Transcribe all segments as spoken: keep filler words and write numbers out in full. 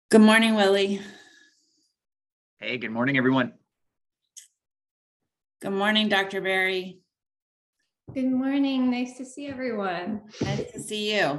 Good morning, Willie. Hey, good morning, everyone. Good morning, Doctor Berry. Good morning. Nice to see everyone. Nice to see you.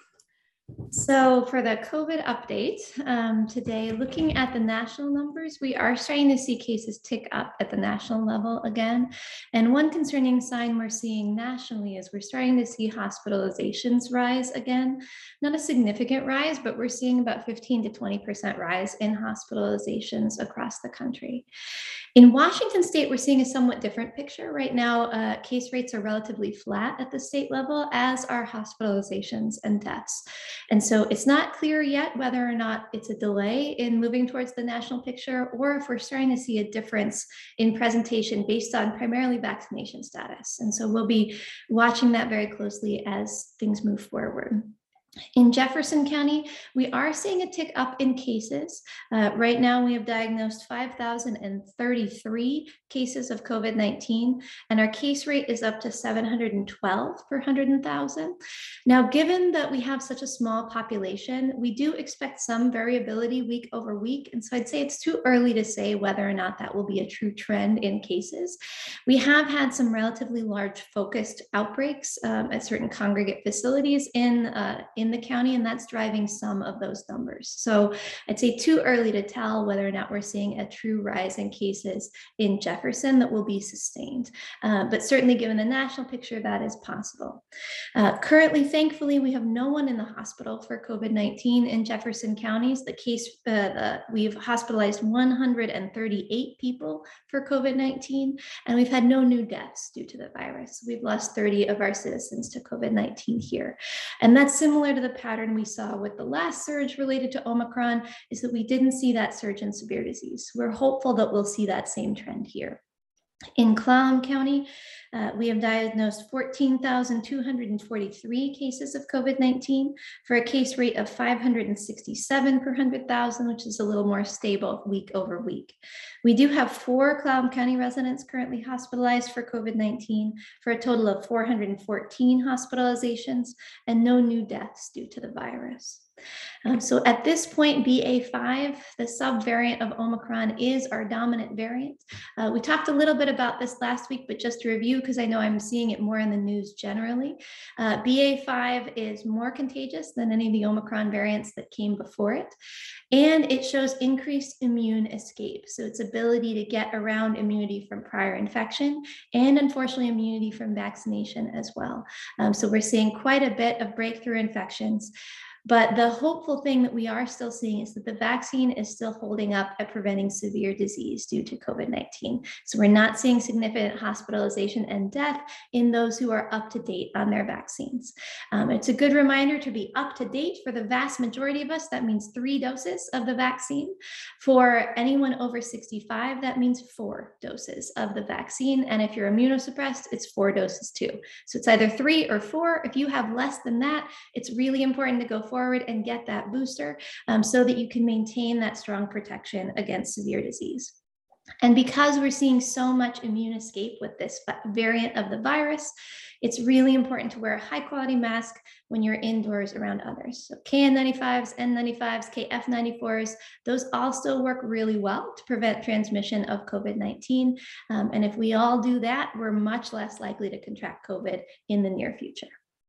So for the COVID update um, today, looking at the national numbers, we are starting to see cases tick up at the national level again. And one concerning sign we're seeing nationally is we're starting to see hospitalizations rise again. Not a significant rise, but we're seeing about fifteen to twenty percent rise in hospitalizations across the country. In Washington state, we're seeing a somewhat different picture. Right now, uh, case rates are relatively flat at the state level, as are hospitalizations and deaths. And so it's not clear yet whether or not it's a delay in moving towards the national picture, or if we're starting to see a difference in presentation based on primarily vaccination status. And so we'll be watching that very closely as things move forward. In Jefferson County, we are seeing a tick up in cases. Uh, right now, we have diagnosed five thousand thirty-three cases of COVID nineteen, and our case rate is up to seven hundred twelve per one hundred thousand. Now, given that we have such a small population, we do expect some variability week over week. And so I'd say it's too early to say whether or not that will be a true trend in cases. We have had some relatively large focused outbreaks um, at certain congregate facilities in uh, in the county, and that's driving some of those numbers. So I'd say too early to tell whether or not we're seeing a true rise in cases in Jefferson that will be sustained. Uh, but certainly given the national picture, that is possible. Uh, currently, thankfully, we have no one in the hospital for COVID nineteen in Jefferson counties. The case, uh, the, we've hospitalized one hundred thirty-eight people for COVID nineteen, and we've had no new deaths due to the virus. We've lost thirty of our citizens to COVID nineteen here. And that's similar to the pattern we saw with the last surge related to Omicron, is that we didn't see that surge in severe disease. We're hopeful that we'll see that same trend here. In Clallam County, uh, we have diagnosed fourteen thousand two hundred forty-three cases of COVID nineteen for a case rate of five hundred sixty-seven per one hundred thousand, which is a little more stable week over week. We do have four Clallam County residents currently hospitalized for COVID nineteen for a total of four hundred fourteen hospitalizations and no new deaths due to the virus. Um, so at this point, B A five, the subvariant of Omicron, is our dominant variant. Uh, we talked a little bit about this last week, but just to review, because I know I'm seeing it more in the news generally, uh, B A five is more contagious than any of the Omicron variants that came before it. And it shows increased immune escape. So its ability to get around immunity from prior infection and unfortunately immunity from vaccination as well. Um, so we're seeing quite a bit of breakthrough infections. But the hopeful thing that we are still seeing is that the vaccine is still holding up at preventing severe disease due to COVID nineteen. So we're not seeing significant hospitalization and death in those who are up to date on their vaccines. Um, it's a good reminder to be up to date for the vast majority of us. That means three doses of the vaccine. For anyone over sixty-five, that means four doses of the vaccine. And if you're immunosuppressed, it's four doses too. So it's either three or four. If you have less than that, it's really important to go forward and get that booster um, so that you can maintain that strong protection against severe disease. And because we're seeing so much immune escape with this variant of the virus, it's really important to wear a high quality mask when you're indoors around others. So K N ninety-fives, N ninety-fives, K F ninety-fours, those all still work really well to prevent transmission of COVID nineteen. Um, and if we all do that, we're much less likely to contract COVID in the near future.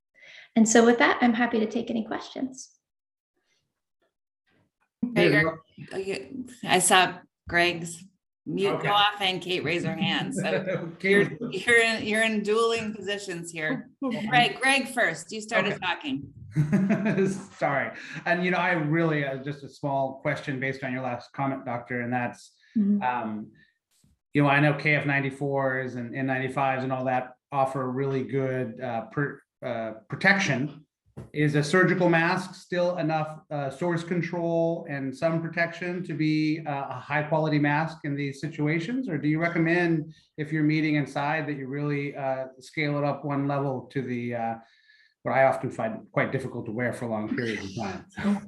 And so with that, I'm happy to take any questions. Greg, I saw Greg's mute Okay. go off and Kate raise her hand. So you're, you're, in, you're in dueling positions here. Greg, Greg first. You started Okay. talking. Sorry. And, you know, I really, uh, just a small question based on your last comment, Doctor, and that's, Mm-hmm. um, you know, I know K F ninety-fours and N ninety-fives and all that offer really good uh, per, uh, protection. Is a surgical mask still enough uh, source control and some protection to be uh, a high quality mask in these situations? Or do you recommend, if you're meeting inside, that you really uh, scale it up one level to the, uh, what I often find quite difficult to wear for long periods of time?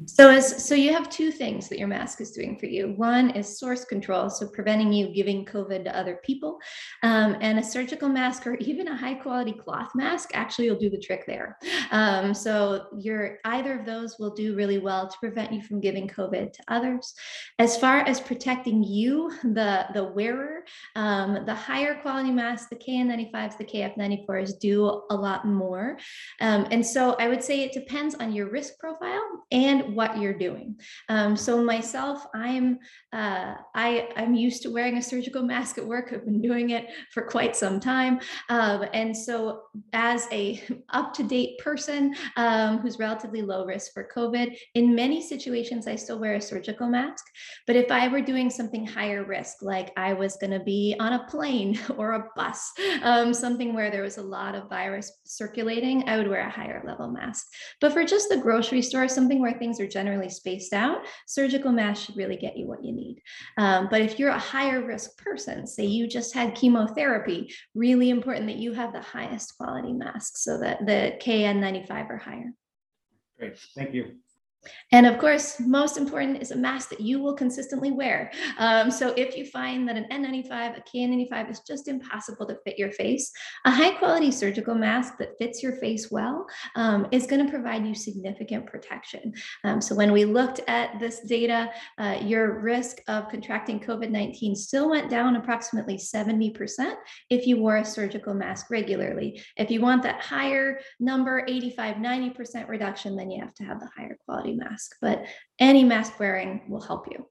So as so you have two things that your mask is doing for you. One is source control, so preventing you giving COVID to other people. Um, and a surgical mask or even a high quality cloth mask actually will do the trick there. Um, so you're either of those will do really well to prevent you from giving COVID to others. As far as protecting you, the, the wearer, um, the higher quality masks, the K N ninety-fives, the K F ninety-fours do a lot more. Um, and so I would say it depends on your risk profile and what you're doing. Um, so myself, I'm uh, I, I'm used to wearing a surgical mask at work. I've been doing it for quite some time. Um, and so as a up-to-date person um, who's relatively low risk for COVID, in many situations, I still wear a surgical mask. But if I were doing something higher risk, like I was going to be on a plane or a bus, um, something where there was a lot of virus circulating, I would wear a higher level mask. But for just the grocery store, something where things are generally spaced out, surgical mask should really get you what you need. Um, but if you're a higher risk person, say you just had chemotherapy, really important that you have the highest quality mask so that the K N ninety-five or higher. Great, thank you. And of course, most important is a mask that you will consistently wear. Um, so if you find that an N ninety-five, a K N ninety-five is just impossible to fit your face, a high quality surgical mask that fits your face well um, is going to provide you significant protection. Um, so when we looked at this data, uh, your risk of contracting COVID nineteen still went down approximately seventy percent if you wore a surgical mask regularly. If you want that higher number, eighty-five, ninety percent reduction, then you have to have the higher quality mask, but any mask wearing will help you.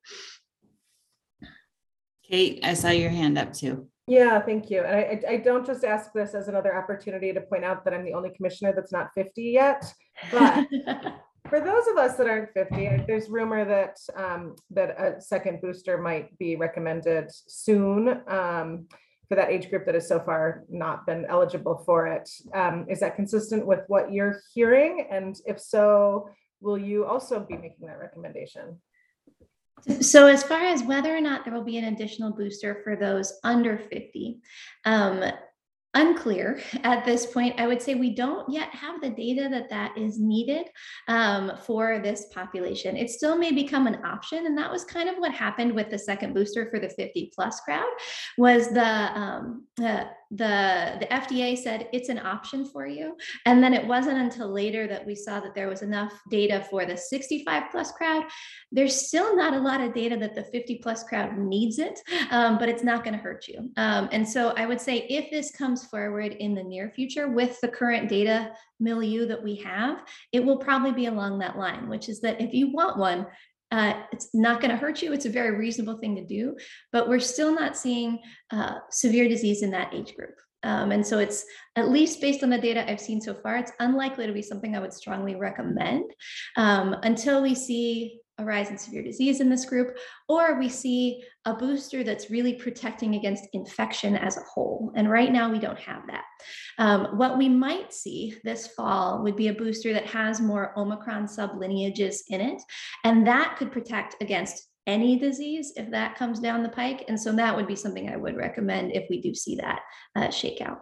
Kate, I saw your hand up too. Yeah, thank you. And I, I don't just ask this as another opportunity to point out that I'm the only commissioner that's not fifty yet, but for those of us that aren't fifty, there's rumor that um, that a second booster might be recommended soon um, for that age group that has so far not been eligible for it. Um, is that consistent with what you're hearing? And if so, will you also be making that recommendation? So as far as whether or not there will be an additional booster for those under fifty, um, unclear at this point. I would say we don't yet have the data that that is needed um, for this population. It still may become an option, and that was kind of what happened with the second booster for the fifty plus crowd. Was the um, uh, the the F D A said it's an option for you, and then it wasn't until later that we saw that there was enough data for the sixty-five plus crowd. There's still not a lot of data that the fifty plus crowd needs it, um, but it's not going to hurt you. Um, and so I would say if this comes forward in the near future with the current data milieu that we have, it will probably be along that line, which is that if you want one, Uh, it's not going to hurt you. It's a very reasonable thing to do, but we're still not seeing uh, severe disease in that age group. Um, and so it's, at least based on the data I've seen so far, it's unlikely to be something I would strongly recommend um, until we see a rise in severe disease in this group, or we see a booster that's really protecting against infection as a whole. And right now we don't have that. Um, what we might see this fall would be a booster that has more Omicron sublineages in it, and that could protect against any disease if that comes down the pike. And so that would be something I would recommend if we do see that uh, shakeout.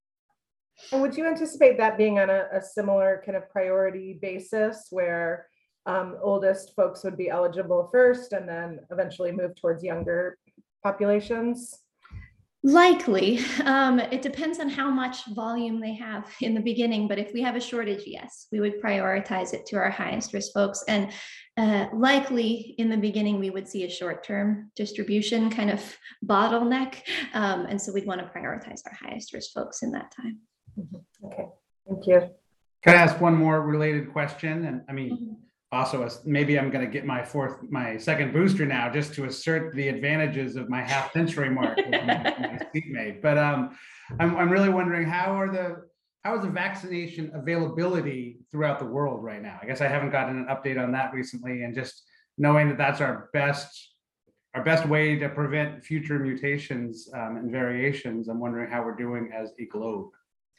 And would you anticipate that being on a, a similar kind of priority basis where um, oldest folks would be eligible first and then eventually move towards younger populations? Likely. Um, it depends on how much volume they have in the beginning, but if we have a shortage, yes, we would prioritize it to our highest risk folks. And uh, likely in the beginning, we would see a short-term distribution kind of bottleneck. Um, and so we'd want to prioritize our highest risk folks in that time. Mm-hmm. Okay, thank you. Can I ask one more related question? And I mean, Mm-hmm. also, as maybe I'm going to get my fourth, my second booster now, just to assert the advantages of my half century mark with my, my seatmate. But um, I'm, I'm really wondering how are the how is the vaccination availability throughout the world right now? I guess I haven't gotten an update on that recently, and just knowing that that's our best our best way to prevent future mutations um, and variations. I'm wondering how we're doing as a globe.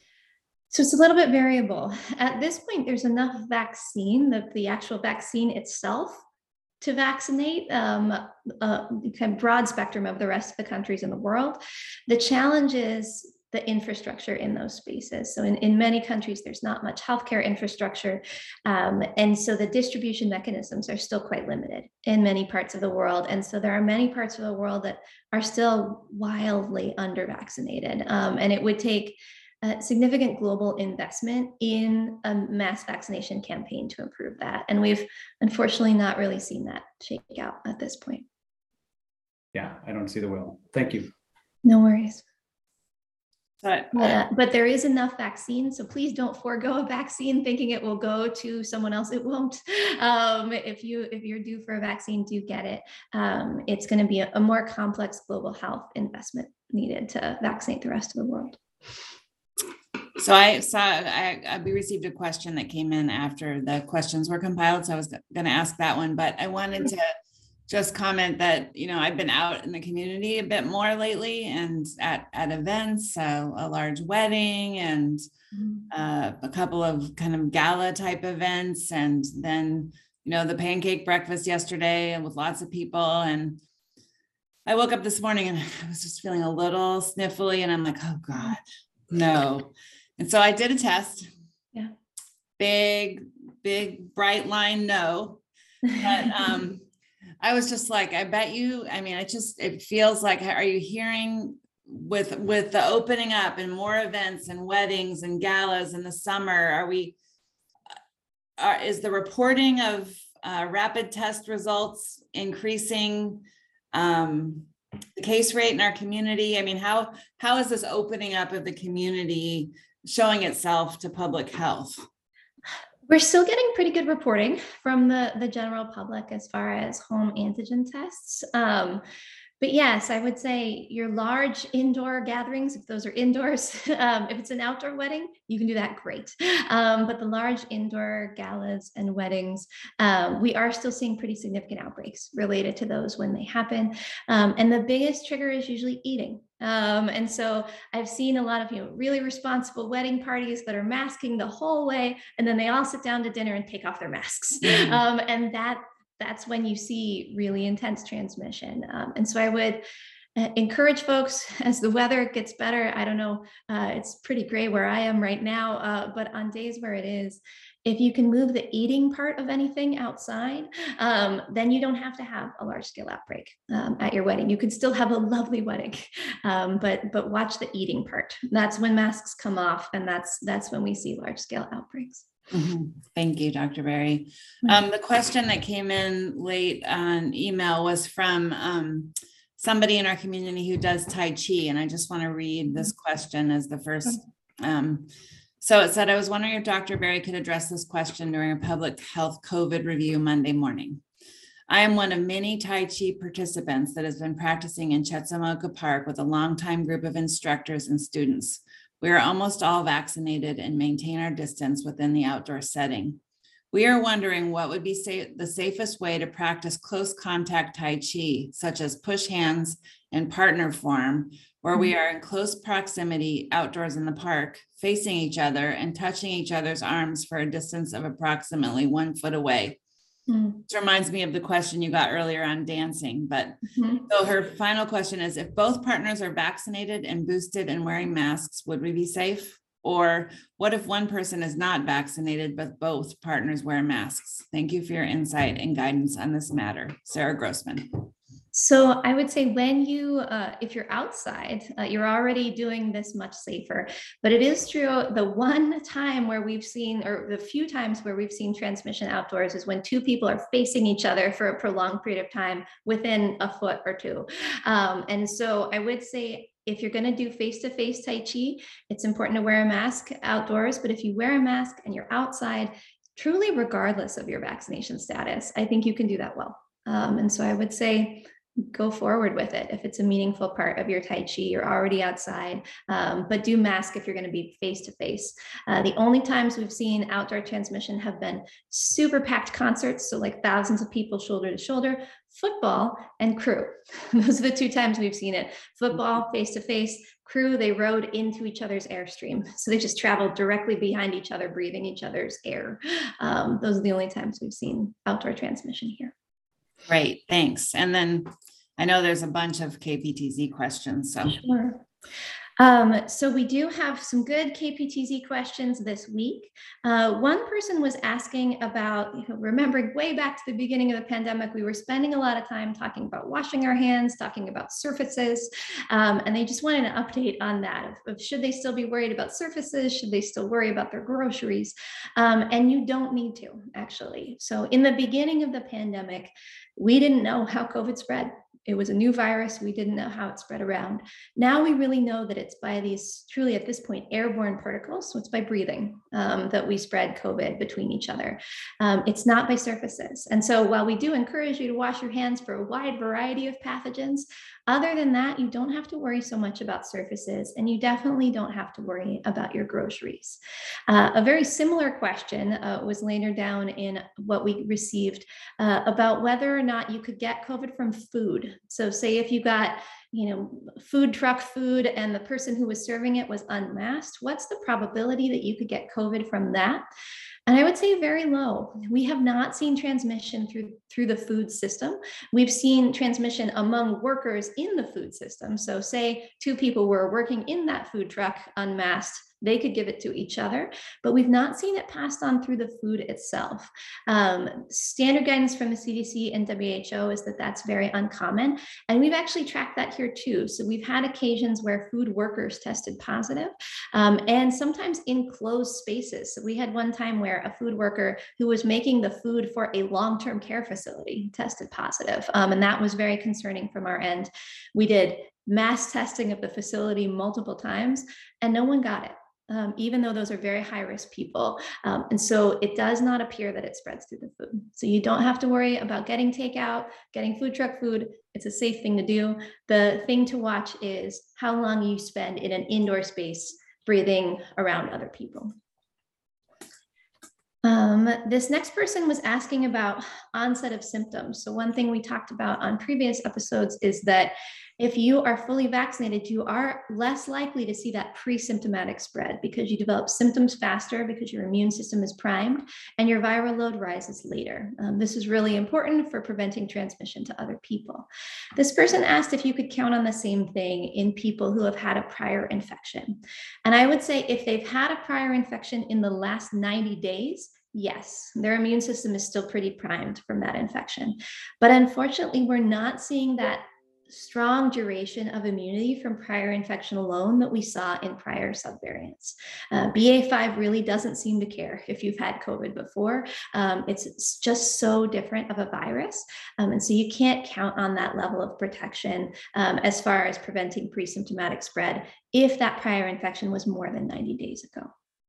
So it's a little bit variable. At this point, there's enough vaccine, that the actual vaccine itself, to vaccinate um, a kind of broad spectrum of the rest of the countries in the world. The challenge is the infrastructure in those spaces. So in, in many countries, there's not much healthcare infrastructure. Um, and so the distribution mechanisms are still quite limited in many parts of the world. And so there are many parts of the world that are still wildly under-vaccinated. Um, and it would take a significant global investment in a mass vaccination campaign to improve that. And we've unfortunately not really seen that shake out at this point. Yeah, I don't see the will. Thank you. No worries. But But, uh, but there is enough vaccine, so please don't forego a vaccine thinking it will go to someone else. It won't. Um, if you if you're due for a vaccine, do get it. Um, it's going to be a, a more complex global health investment needed to vaccinate the rest of the world. So I saw, I, I, we received a question that came in after the questions were compiled. So I was going to ask that one, but I wanted to just comment that, you know, I've been out in the community a bit more lately and at, at events, uh, a large wedding and uh, a couple of kind of gala type events. And then, you know, the pancake breakfast yesterday and with lots of people. And I woke up this morning and I was just feeling a little sniffly and I'm like, oh God, no. And so I did a test. Yeah. Big, big, bright line no. But um, I was just like, I bet you, I mean, it just, it feels like, are you hearing with, with the opening up and more events and weddings and galas in the summer, are we, are, is the reporting of uh, rapid test results increasing um, the case rate in our community? I mean, how, how is this opening up of the community showing itself to public health? We're still getting pretty good reporting from the, the general public as far as home antigen tests. Um, but yes, I would say your large indoor gatherings, if those are indoors, um, if it's an outdoor wedding, you can do that great. Um, but the large indoor galas and weddings, um, we are still seeing pretty significant outbreaks related to those when they happen. Um, and the biggest trigger is usually eating. Um, and so I've seen a lot of, you know, really responsible wedding parties that are masking the whole way, and then they all sit down to dinner and take off their masks. Mm-hmm. Um, and that that's when you see really intense transmission. Um, and so I would uh, encourage folks as the weather gets better. I don't know, uh, it's pretty gray where I am right now, uh, but on days where it is, if you can move the eating part of anything outside, um, then you don't have to have a large scale outbreak um, at your wedding. You can still have a lovely wedding, um, but but watch the eating part. That's when masks come off, and that's that's when we see large scale outbreaks. Mm-hmm. Thank you, Doctor Berry. Um, the question that came in late on email was from um, somebody in our community who does Tai Chi, and I just want to read this question as the first. Um, so it said, I was wondering if Doctor Berry could address this question during a public health COVID review Monday morning. I am one of many Tai Chi participants that has been practicing in Chetzemoka Park with a longtime group of instructors and students. We are almost all vaccinated and maintain our distance within the outdoor setting. We are wondering what would be sa- the safest way to practice close contact Tai Chi, such as push hands and partner form, where we are in close proximity outdoors in the park, facing each other and touching each other's arms for a distance of approximately one foot away. Mm. This reminds me of the question you got earlier on dancing, but mm-hmm. So her final question is, if both partners are vaccinated and boosted and wearing masks, would we be safe? Or what if one person is not vaccinated, but both partners wear masks? Thank you for your insight and guidance on this matter. Sarah Grossman. So I would say when you, uh, if you're outside, uh, you're already doing this much safer. But it is true, the one time where we've seen, or the few times where we've seen transmission outdoors is when two people are facing each other for a prolonged period of time within a foot or two. Um, and so I would say, if you're going to do face-to-face Tai Chi, it's important to wear a mask outdoors. But if you wear a mask and you're outside, truly regardless of your vaccination status, I think you can do that well. Um, and so I would say, go forward with it. If it's a meaningful part of your Tai Chi, you're already outside, um, but do mask if you're going to be face to face. Uh, the only times we've seen outdoor transmission have been super packed concerts. So like thousands of people shoulder to shoulder, football and crew. Those are the two times we've seen it. Football face to face, crew, they rode into each other's airstream. So they just traveled directly behind each other, breathing each other's air. Um, those are the only times we've seen outdoor transmission here. Great, thanks. And then I know there's a bunch of K P T Z questions. So sure. Um, so we do have some good K P T Z questions this week. Uh, one person was asking about, you know, remembering way back to the beginning of the pandemic, we were spending a lot of time talking about washing our hands, talking about surfaces, um, and they just wanted an update on that. Of, of should they still be worried about surfaces? Should they still worry about their groceries? Um, and you don't need to, actually. So in the beginning of the pandemic, we didn't know how COVID spread. It was a new virus. We didn't know how it spread around. Now we really know that it's by these truly at this point airborne particles. So it's by breathing um, that we spread COVID between each other. Um, it's not by surfaces. And so while we do encourage you to wash your hands for a wide variety of pathogens, other than that, you don't have to worry so much about surfaces, and you definitely don't have to worry about your groceries. Uh, a very similar question uh, was later down in what we received uh, about whether or not you could get COVID from food. So say if you got, you know, food truck food and the person who was serving it was unmasked, what's the probability that you could get COVID from that? And I would say very low. We have not seen transmission through, through the food system. We've seen transmission among workers in the food system. So say two people were working in that food truck unmasked, they could give it to each other, but we've not seen it passed on through the food itself. Um, standard guidance from the C D C and W H O is that that's very uncommon. And we've actually tracked that here too. So we've had occasions where food workers tested positive um, and sometimes in closed spaces. So we had one time where a food worker who was making the food for a long-term care facility tested positive. Um, and that was very concerning from our end. We did mass testing of the facility multiple times and no one got it. Um, even though those are very high-risk people. Um, and so it does not appear that it spreads through the food. So you don't have to worry about getting takeout, getting food truck food. It's a safe thing to do. The thing to watch is how long you spend in an indoor space breathing around other people. Um, this next person was asking about onset of symptoms. So one thing we talked about on previous episodes is that if you are fully vaccinated, you are less likely to see that pre-symptomatic spread because you develop symptoms faster because your immune system is primed and your viral load rises later. Um, this is really important for preventing transmission to other people. This person asked if you could count on the same thing in people who have had a prior infection. And I would say if they've had a prior infection in the last ninety days, yes, their immune system is still pretty primed from that infection. But unfortunately, we're not seeing that strong duration of immunity from prior infection alone that we saw in prior subvariants. Uh, B A five really doesn't seem to care if you've had COVID before. Um, it's, it's just so different of a virus. Um, and so you can't count on that level of protection um, as far as preventing pre-symptomatic spread if that prior infection was more than ninety days ago.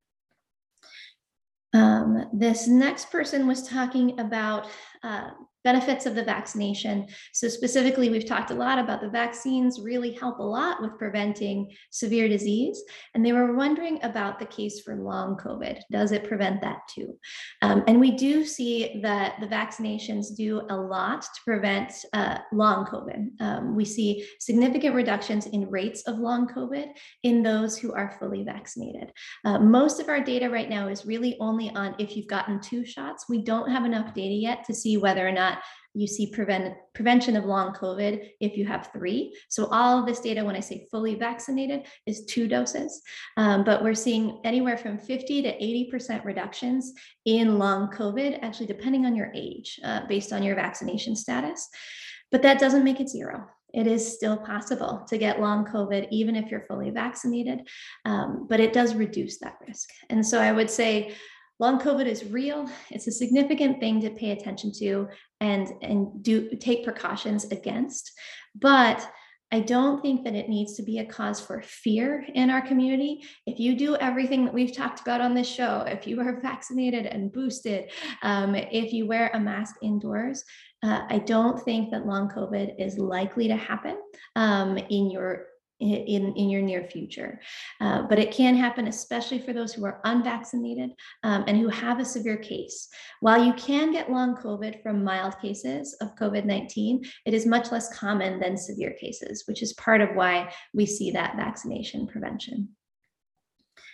Um, this next person was talking about uh, benefits of the vaccination. So specifically, we've talked a lot about the vaccines really help a lot with preventing severe disease. And they were wondering about the case for long COVID. Does it prevent that too? Um, and we do see that the vaccinations do a lot to prevent uh, long COVID. Um, we see significant reductions in rates of long COVID in those who are fully vaccinated. Uh, most of our data right now is really only on if you've gotten two shots. We don't have enough data yet to see whether or not you see prevent, prevention of long COVID if you have three. So all of this data, when I say fully vaccinated, is two doses. Um, but we're seeing anywhere from fifty to eighty percent reductions in long COVID, actually depending on your age, uh, based on your vaccination status. But that doesn't make it zero. It is still possible to get long COVID, even if you're fully vaccinated, um, but it does reduce that risk. And so I would say, long COVID is real. It's a significant thing to pay attention to and, and do take precautions against. But I don't think that it needs to be a cause for fear in our community. If you do everything that we've talked about on this show, if you are vaccinated and boosted, um, if you wear a mask indoors, uh, I don't think that long COVID is likely to happen um, in your In, in your near future. Uh, but it can happen, especially for those who are unvaccinated um, and who have a severe case. While you can get long COVID from mild cases of COVID nineteen, it is much less common than severe cases, which is part of why we see that vaccination prevention.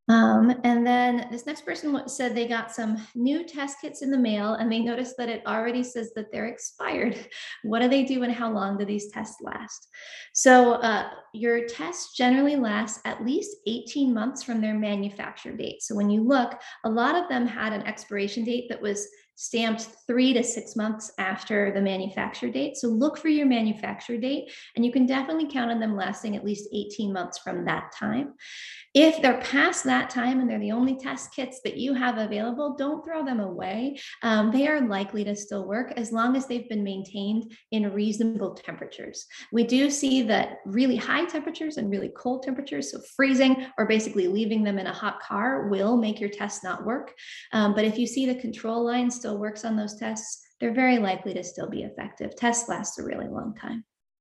Um, and then this next person said they got some new test kits in the mail and they noticed that it already says that they're expired. What do they do and how long do these tests last? So uh, your tests generally last at least eighteen months from their manufacture date. So when you look, a lot of them had an expiration date that was stamped three to six months after the manufacture date. So look for your manufacture date, and you can definitely count on them lasting at least eighteen months from that time. If they're past that time and they're the only test kits that you have available, don't throw them away. Um, they are likely to still work as long as they've been maintained in reasonable temperatures. We do see that really high temperatures and really cold temperatures, so freezing or basically leaving them in a hot car, will make your test not work. Um, but if you see the control line still works on those tests, they're very likely to still be effective. Tests last a really long time.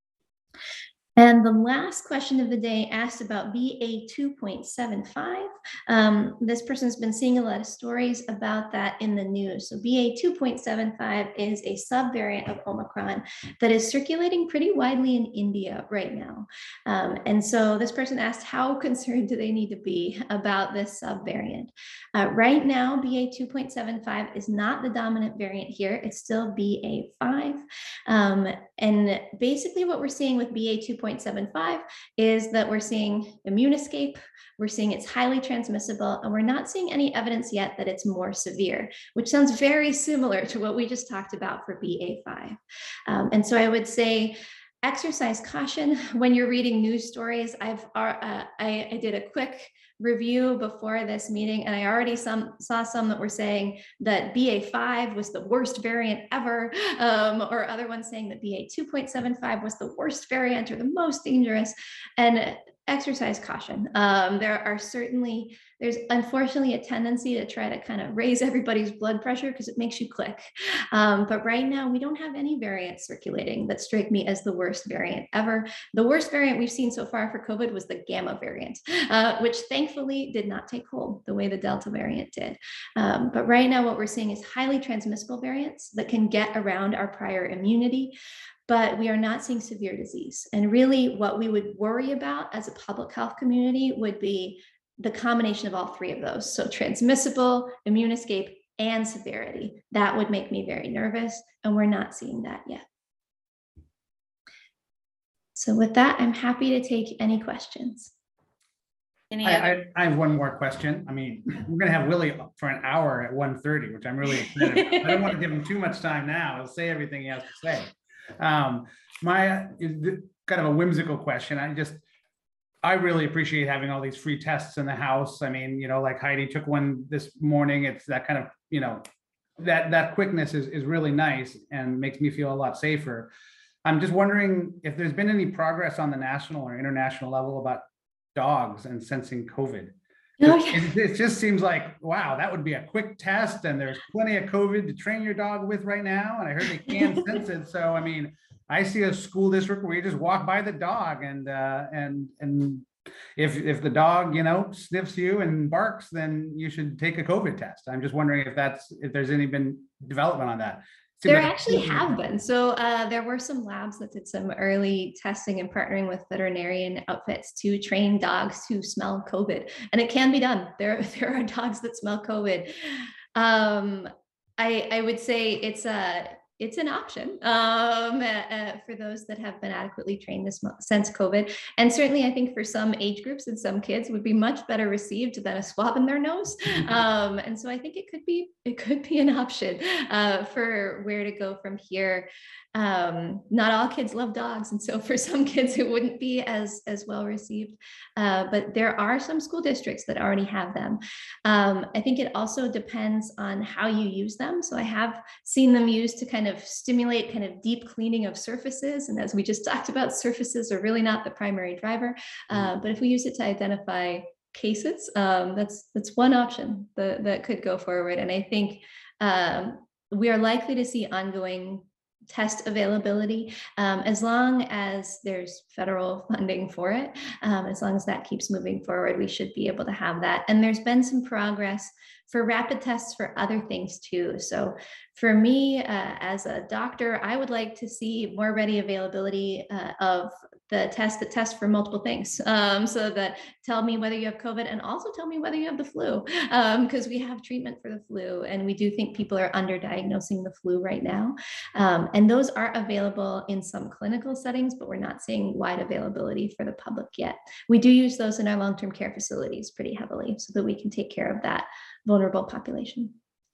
And the last question of the day asked about B A two point seven five. Um, this person's been seeing a lot of stories about that in the news. So B A two point seven five is a subvariant of Omicron that is circulating pretty widely in India right now. Um, and so this person asked, how concerned do they need to be about this subvariant? Uh, right now, B A two point seven five is not the dominant variant here. It's still B A five. Um, and basically what we're seeing with B A two point seven five is that we're seeing immune escape, we're seeing it's highly transmissible, and we're not seeing any evidence yet that it's more severe, which sounds very similar to what we just talked about for B A five. Um, and so I would say, exercise caution when you're reading news stories. I've uh, I, I did a quick review before this meeting, and I already some, saw some that were saying that B A five was the worst variant ever, um, or other ones saying that B A two point seven five was the worst variant or the most dangerous. And exercise caution. Um, there are certainly, there's unfortunately a tendency to try to kind of raise everybody's blood pressure because it makes you click. Um, but right now we don't have any variants circulating that strike me as the worst variant ever. The worst variant we've seen so far for COVID was the Gamma variant, uh, which thankfully did not take hold the way the Delta variant did. Um, but right now what we're seeing is highly transmissible variants that can get around our prior immunity, but we are not seeing severe disease. And really what we would worry about as a public health community would be the combination of all three of those. So transmissible, immune escape, and severity. That would make me very nervous, and we're not seeing that yet. So with that, I'm happy to take any questions. Any I, other- I, I have one more question. I mean, we're gonna have Willie for an hour at one thirty, which I'm really excited about. I don't want to give him too much time now. He'll say everything he has to say. Um, my is kind of a whimsical question. I just, I really appreciate having all these free tests in the house. I mean, you know, like Heidi took one this morning. It's that kind of, you know, that that quickness is, is really nice and makes me feel a lot safer. I'm just wondering if there's been any progress on the national or international level about dogs and sensing COVID. Oh, yeah. It, it just seems like, wow, that would be a quick test, and there's plenty of COVID to train your dog with right now. And I heard they can sense it. So, I mean, I see a school district where you just walk by the dog, and uh, and and if if the dog, you know, sniffs you and barks, then you should take a COVID test. I'm just wondering if that's if there's any been development on that. Seems There like- actually have been. So uh, there were some labs that did some early testing and partnering with veterinarian outfits to train dogs to smell COVID. And it can be done. There, there are dogs that smell COVID. Um, I, I would say it's a, it's an option um, uh, for those that have been adequately trained this since COVID. And certainly I think for some age groups and some kids would be much better received than a swab in their nose. Um, and so I think it could be, it could be an option uh, for where to go from here. Um, not all kids love dogs. And so for some kids, it wouldn't be as, as well received. Uh, but there are some school districts that already have them. Um, I think it also depends on how you use them. So I have seen them used to kind of stimulate kind of deep cleaning of surfaces. And as we just talked about, surfaces are really not the primary driver. Uh, but if we use it to identify cases, um, that's that's one option that, that could go forward. And I think um, we are likely to see ongoing test availability um, as long as there's federal funding for it. Um, as long as that keeps moving forward, we should be able to have that. And there's been some progress for rapid tests for other things too. So for me, uh, as a doctor, I would like to see more ready availability uh, of the test that tests for multiple things. Um, so that tell me whether you have COVID and also tell me whether you have the flu, because um, we have treatment for the flu. And we do think people are underdiagnosing the flu right now. Um, and those are available in some clinical settings, but we're not seeing wide availability for the public yet. We do use those in our long-term care facilities pretty heavily so that we can take care of that vulnerable population.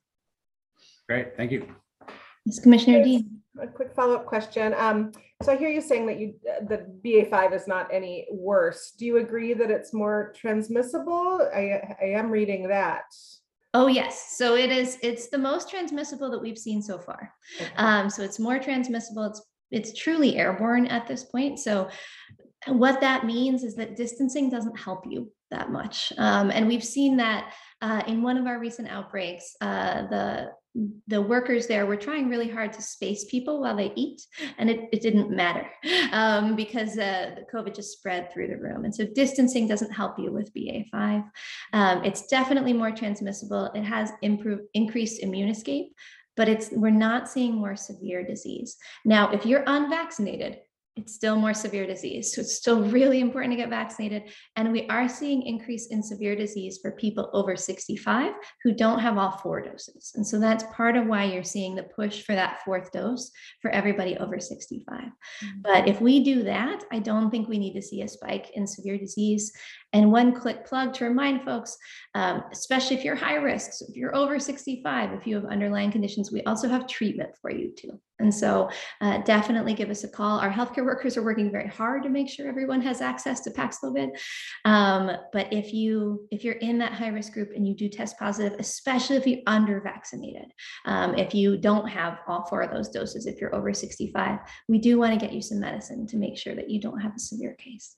Great, thank you. Yes, Commissioner Dean. A quick follow-up question. Um, so I hear you saying that you that B A five is not any worse. Do you agree that it's more transmissible? I, I am reading that. Oh, yes. So it is, it's the most transmissible that we've seen so far. Okay. Um, so it's more transmissible. It's, it's truly airborne at this point. So what that means is that distancing doesn't help you that much. Um, and we've seen that uh, in one of our recent outbreaks, uh, the the workers there were trying really hard to space people while they eat, and it, it didn't matter um, because uh, the COVID just spread through the room. And so distancing doesn't help you with B A five. Um, it's definitely more transmissible. It has improved, increased immune escape, but it's we're not seeing more severe disease. Now, if you're unvaccinated, it's still more severe disease. So it's still really important to get vaccinated. And we are seeing increase in severe disease for people over sixty-five who don't have all four doses. And so that's part of why you're seeing the push for that fourth dose for everybody over sixty-five. Mm-hmm. But if we do that, I don't think we need to see a spike in severe disease. And one quick plug to remind folks, um, especially if you're high risk, so if you're over sixty-five, if you have underlying conditions, we also have treatment for you too. And so uh, definitely give us a call. Our healthcare workers are working very hard to make sure everyone has access to Paxlovid. Um, but if, you, if you're in that high risk group and you do test positive, especially if you're under vaccinated, um, if you don't have all four of those doses, if you're over sixty-five, we do want to get you some medicine to make sure that you don't have a severe case.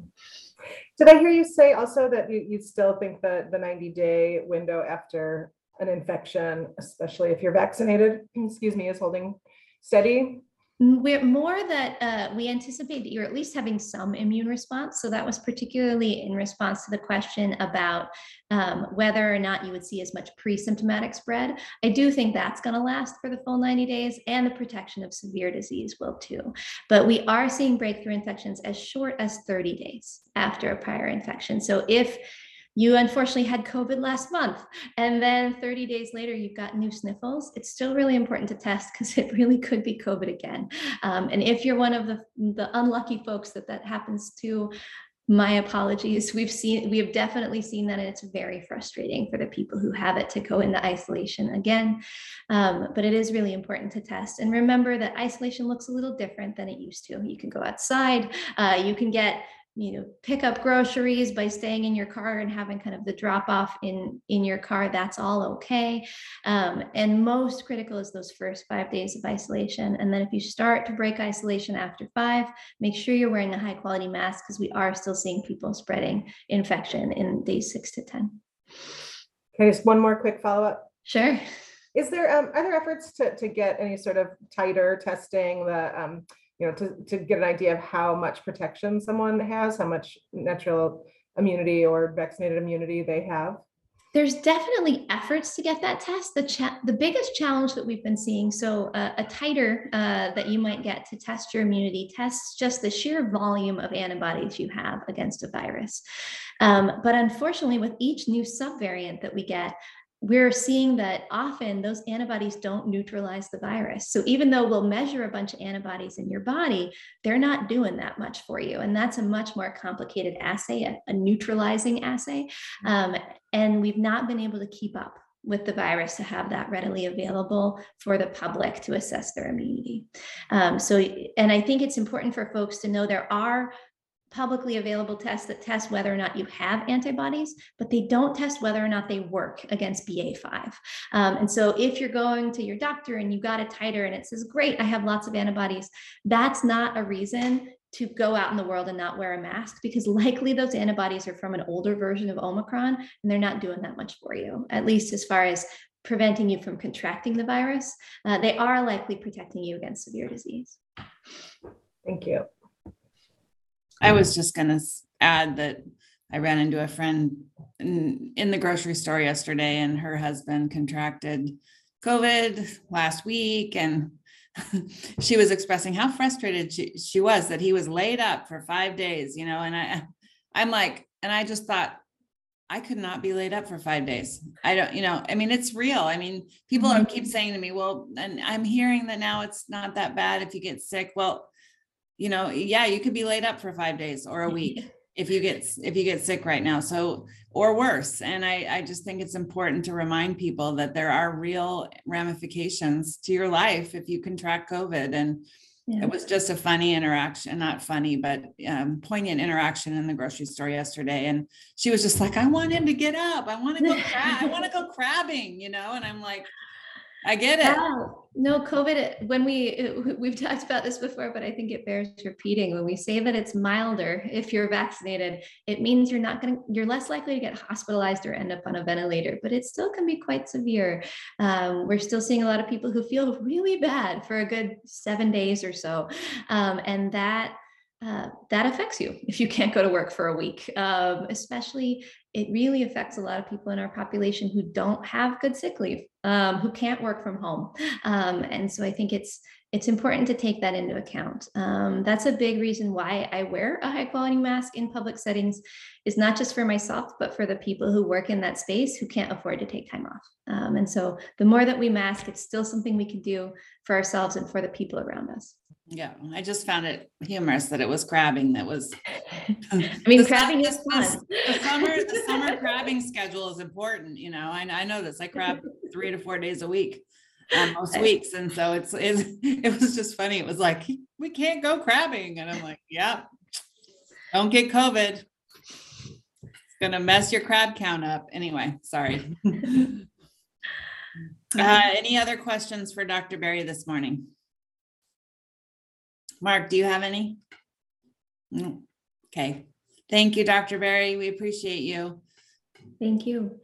Did I hear you say also that you, you still think that the ninety day window after an infection, especially if you're vaccinated, excuse me, is holding steady? We're more that uh, we anticipate that you're at least having some immune response. So that was particularly in response to the question about um, whether or not you would see as much pre-symptomatic spread. I do think that's going to last for the full ninety days, and the protection of severe disease will too. But we are seeing breakthrough infections as short as thirty days after a prior infection. So if you unfortunately had COVID last month, and then thirty days later, you've got new sniffles, it's still really important to test because it really could be COVID again. Um, and if you're one of the, the unlucky folks that that happens to, my apologies. We've seen, we have definitely seen that, and it's very frustrating for the people who have it to go into isolation again. Um, but it is really important to test. And remember that isolation looks a little different than it used to. You can go outside, uh, you can get you know, pick up groceries by staying in your car and having kind of the drop off in, in your car. That's all okay. Um, and most critical is those first five days of isolation. And then if you start to break isolation after five, make sure you're wearing a high quality mask, because we are still seeing people spreading infection in days six to ten. Okay, just one more quick follow up. Sure. Is there, um, are there efforts to, to get any sort of tighter testing that, um, you know, to, to get an idea of how much protection someone has, how much natural immunity or vaccinated immunity they have? There's definitely efforts to get that test. The cha- the biggest challenge that we've been seeing, so uh, a titer uh, that you might get to test your immunity tests just the sheer volume of antibodies you have against a virus. Um, but unfortunately, with each new subvariant that we get, we're seeing that often those antibodies don't neutralize the virus. So even though we'll measure a bunch of antibodies in your body, they're not doing that much for you. And that's a much more complicated assay, a, a neutralizing assay. Um, and we've not been able to keep up with the virus to have that readily available for the public to assess their immunity. Um, so, and I think it's important for folks to know there are publicly available tests that test whether or not you have antibodies, but they don't test whether or not they work against B A five. Um, and so if you're going to your doctor and you got a titer and it says, great, I have lots of antibodies, that's not a reason to go out in the world and not wear a mask, because likely those antibodies are from an older version of Omicron and they're not doing that much for you, at least as far as preventing you from contracting the virus. Uh, they are likely protecting you against severe disease. Thank you. I was just going to add that I ran into a friend in, in the grocery store yesterday, and her husband contracted COVID last week. And she was expressing how frustrated she, she was that he was laid up for five days, you know, and I, I'm like, and I just thought, I could not be laid up for five days. I don't, you know, I mean, it's real. I mean, people are, keep saying to me, well, and I'm hearing that now it's not that bad if you get sick. Well, you know, yeah, you could be laid up for five days or a week if you get, if you get sick right now. So, or worse. And I, I just think it's important to remind people that there are real ramifications to your life if you contract COVID. And Yeah. it was just a funny interaction, not funny, but um, poignant interaction in the grocery store yesterday. And she was just like, I want him to get up. I want to go, cra- I want to go crabbing, you know? And I'm like, I get it. Wow. No, COVID, when we, we've talked about this before, but I think it bears repeating. When we say that it's milder if you're vaccinated, it means you're not going to, you're less likely to get hospitalized or end up on a ventilator, but it still can be quite severe. Um, we're still seeing a lot of people who feel really bad for a good seven days or so. Um, and that Uh, that affects you if you can't go to work for a week. Um, especially, it really affects a lot of people in our population who don't have good sick leave, um, who can't work from home. Um, and so I think it's it's important to take that into account. Um, that's a big reason why I wear a high quality mask in public settings, is not just for myself, but for the people who work in that space who can't afford to take time off. Um, and so the more that we mask, it's still something we can do for ourselves and for the people around us. Yeah, I just found it humorous that it was crabbing that was. I mean, The crabbing sum- is the- fun. The summer, the summer crabbing schedule is important, you know, I, I know this, I crab three to four days a week, um, most weeks. And so it's, it's, it was just funny. It was like, we can't go crabbing. And I'm like, yeah, don't get COVID. It's gonna mess your crab count up. Anyway, sorry. Uh, any other questions for Doctor Berry this morning? Mark, do you have any? No. Okay. Thank you, Doctor Berry. We appreciate you. Thank you.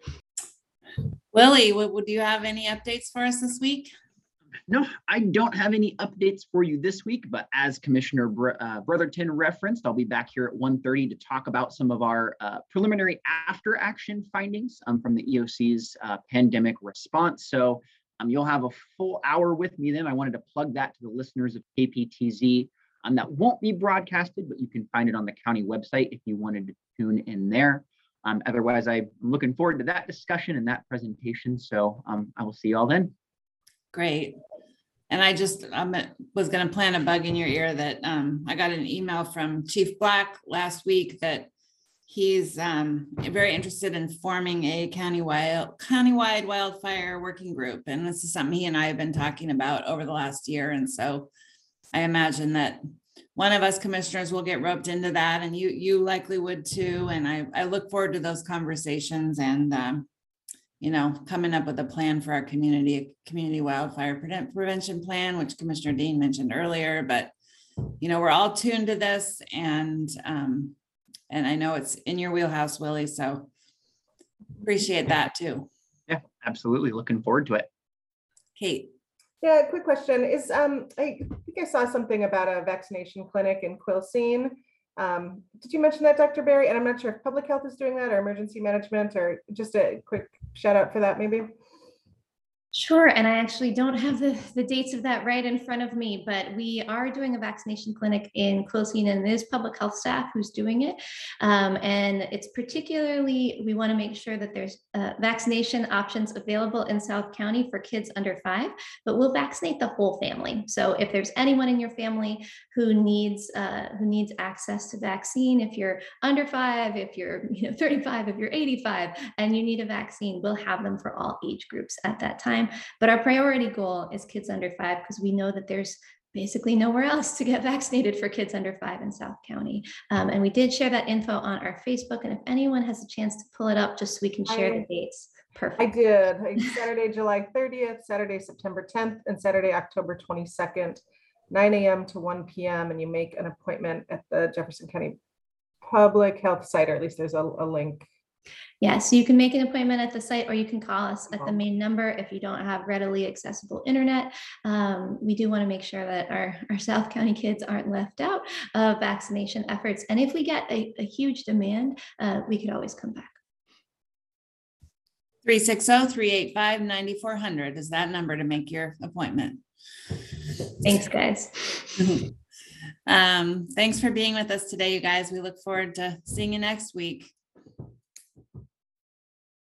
Lily, would, would you have any updates for us this week? No, I don't have any updates for you this week, but as Commissioner Br- uh, Brotherton referenced, I'll be back here at one thirty to talk about some of our uh, preliminary after action findings um, from the E O C's uh, pandemic response. So um, you'll have a full hour with me then. I wanted to plug that to the listeners of K P T Z. Um, that won't be broadcasted, but you can find it on the county website if you wanted to tune in there. Um, otherwise, I'm looking forward to that discussion and that presentation. So um, I will see you all then. Great. And I just um, was going to plant a bug in your ear that um, I got an email from Chief Black last week that he's um, very interested in forming a countywide, countywide wildfire working group. And this is something he and I have been talking about over the last year. And so I imagine that one of us commissioners will get roped into that, and you you likely would too. And I, I look forward to those conversations and um, you know, coming up with a plan for our community, a community wildfire pre- prevention plan, which Commissioner Dean mentioned earlier. But, you know, we're all tuned to this, and um, and I know it's in your wheelhouse, Willie. So appreciate that too. Yeah, absolutely. Looking forward to it. Kate. Yeah, quick question is, um, I think I saw something about a vaccination clinic in Quilcene. Um, did you mention that, Doctor Berry? And I'm not sure if public health is doing that or emergency management, or just a quick shout out for that maybe. Sure, and I actually don't have the, the dates of that right in front of me, but we are doing a vaccination clinic in Quilcene, and it is public health staff who's doing it. Um, and it's particularly, we want to make sure that there's uh, vaccination options available in South County for kids under five, but we'll vaccinate the whole family. So if there's anyone in your family who needs uh, who needs access to vaccine, if you're under five, if you're you know thirty-five, if you're eighty-five, and you need a vaccine, we'll have them for all age groups at that time. But our priority goal is kids under five, because we know that there's basically nowhere else to get vaccinated for kids under five in South County. Um, and we did share that info on our Facebook. And if anyone has a chance to pull it up, just so we can share I, the dates. Perfect. I did. Saturday, July thirtieth, Saturday, September tenth, and Saturday, October twenty-second, nine a.m. to one p.m. And you make an appointment at the Jefferson County Public Health site, or at least there's a, a link. Yeah, so you can make an appointment at the site, or you can call us at the main number if you don't have readily accessible internet. Um, we do want to make sure that our, our South County kids aren't left out of vaccination efforts. And if we get a, a huge demand, uh, we could always come back. three six zero, three eight five, nine four zero zero is that number to make your appointment. Thanks, guys. Um, thanks for being with us today, you guys. We look forward to seeing you next week.